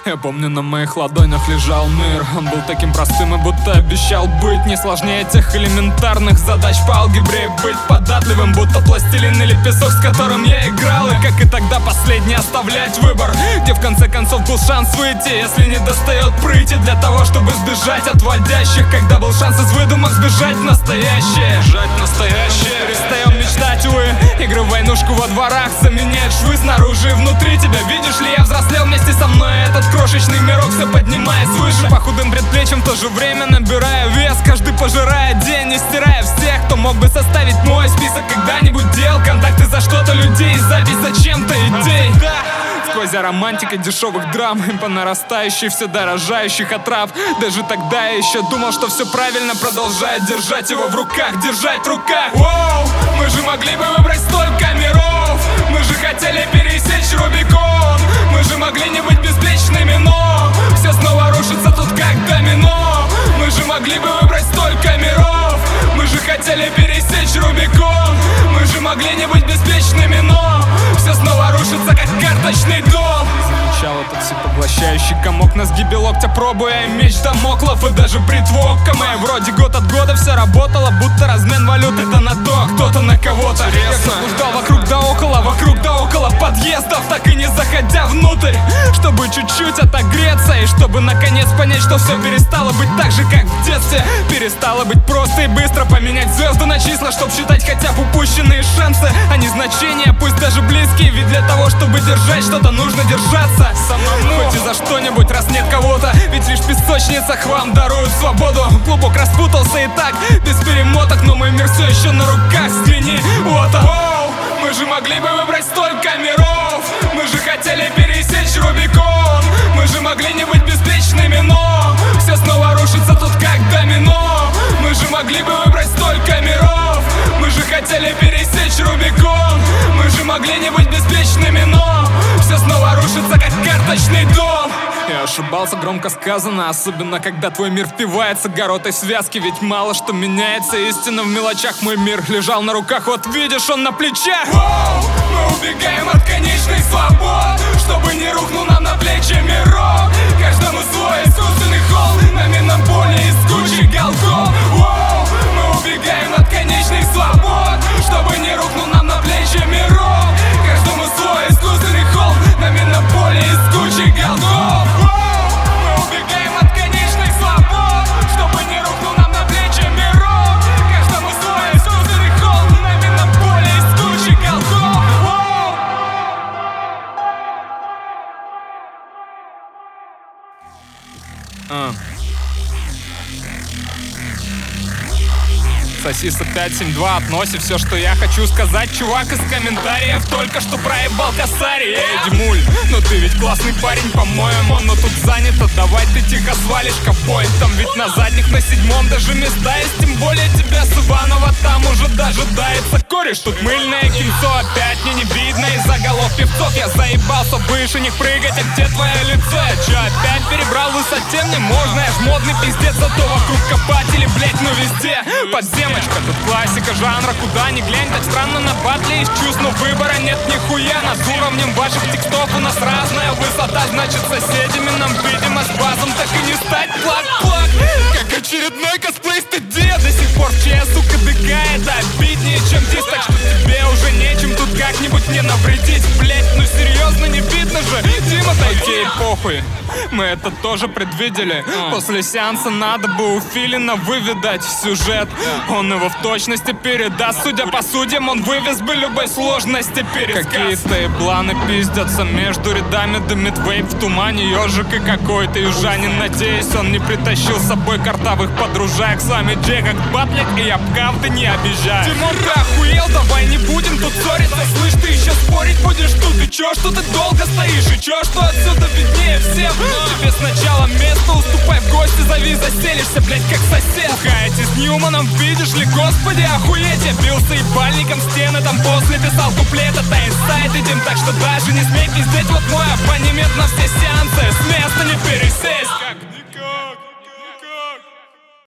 Я помню, на моих ладонях лежал мир. Он был таким простым и будто обещал быть не сложнее тех элементарных задач по алгебре. Быть податливым, будто пластилин или песок, с которым я играл. И как и тогда последний оставлять выбор, где в конце концов был шанс выйти, если не достает прыти, для того, чтобы сбежать от вводящих. Когда был шанс из выдумок сбежать в настоящее. Перестаем мечтать, увы. Игры в войнушку во дворах заменяют швы снаружи и внутри тебя. Видишь ли, я взрослел вместе со мной. Этот крошечный мирок все поднимает свыше. По худым предплечьям в то же время набирая вес. Каждый пожирая день, не стирая всех, кто мог бы составить мой список когда-нибудь дел. Контакты за что-то людей, запись зачем-то идей. Сквозь романтика дешевых драм и по нарастающей все дорожающих отрав. Даже тогда я еще думал, что все правильно, продолжая держать его в руках, держать в руках. Воу, мы же могли бы выбрать столько миров. Мы же хотели пересечь Рубикон. Мы же могли не быть беспечными, но все снова рушится тут как домино. Мы же могли бы выбрать столько миров. Мы же хотели пересечь Рубикон. Мы же могли не быть беспечными, но все снова рушится как карточный дом. Замечал этот всепоглощающий комок на сгибе локтя, пробуя меч Дамоклов. И даже притвокка моя вроде год от года все работало, будто размен валюты. Это на то, кто-то на кого-то. Я блуждал вокруг да около подъездов, так и не заходя внутрь, чтобы чуть-чуть отогреться и чтобы наконец понять, что все перестало быть так же, как в детстве. Перестало быть просто и быстро поменять звезды на числа, чтоб считать хотя бы упущенные шансы, а не значения, пусть даже близкие. Ведь для того, чтобы держать что-то, нужно держаться самому, хоть и за что-нибудь, раз нет кого-то. Ведь лишь в песочницах вам даруют свободу. Клубок распутался и так, без перемоток, но мой мир все еще на руках. Взгляни, вот он. Воу, мы же могли бы выбрать столько миров. Мы же хотели пересечь Рубикон. Мы же могли не быть беспечными, но все снова рушится тут как домино. Мы же могли бы выбрать столько миров. Мы же хотели пересечь Рубикон. Мы же могли не быть беспечными, но все снова рушится как карточный дом. Я ошибался, громко сказано, особенно когда твой мир впивается горотой связки. Ведь мало что меняется, истина в мелочах. Мой мир лежал на руках, вот видишь, он на плечах. Воу, мы убегаем от конечных свобод, чтобы не рухнул нам на плечи мирок. Каждому свой искусственный холм на минном поле из кучи голков. Воу, мы убегаем от конечных свобод, чтобы не рухнул нам на плечи мирок. Каждому свой искусственный холм на минном поле из кучи голков. Сосиса 572 относи все, что я хочу сказать. Чувак из комментариев только что проебал косарь. Эй, Димуль, ну ты ведь классный парень, по-моему, но тут занято. Давай ты тихо свалишь, ковбой. Там ведь на задних, на 7-м даже места есть. Тем более тебя с Иванова там уже дожидается кореш. Тут мыльное кинцо, опять мне не видно из-за голов певцов. Я заебался выше них прыгать, а где твое лицо? Я чё, опять перебрал в высоте? Мне можно, я ж модный пиздец, зато вокруг копатели, блять, ну везде подземочка. Тут классика жанра, куда ни глянь. Так странно на батле из чувств, но выбора нет нихуя. Над уровнем ваших текстов у нас разная высота. Значит, соседями нам, видимо, с базом так и не стать. Плак-плак, как очередной косплей стыдия. До сих пор в ЧС, сука, ДК это обиднее, чем дис. Так что тебе уже нечем тут как-нибудь мне навредить. Блять, ну серьезно, не видно же, Дима, окей, похуй. Мы это тоже предвидели. После сеанса надо бы у Филина выведать сюжет. Он его в точности передаст. Судя по судьям, он вывез бы любой сложности пересказ. Какие-то планы пиздятся между рядами. Дымит вейп в тумане, ежик и какой-то южанин. Надеюсь, он не притащил с собой картавых подружек. С вами Джей как батлик, и я правда не обижаю. Димон, ты охуел? Давай не будем тут ссориться. Слышь, ты еще спорить будешь тут? И чё, что ты долго стоишь? И чё, что отсюда виднее всем? Тебе сначала место уступай, в гости зови, заселишься, блять, как сосед. Пухаете с Ньюманом, видишь ли, господи, охуеть. Я бился ебальником в стены, там после писал куплет. Это инсайд идем, так что даже не смей пиздеть. Вот мой абонемент на все сеансы, с места не пересесть.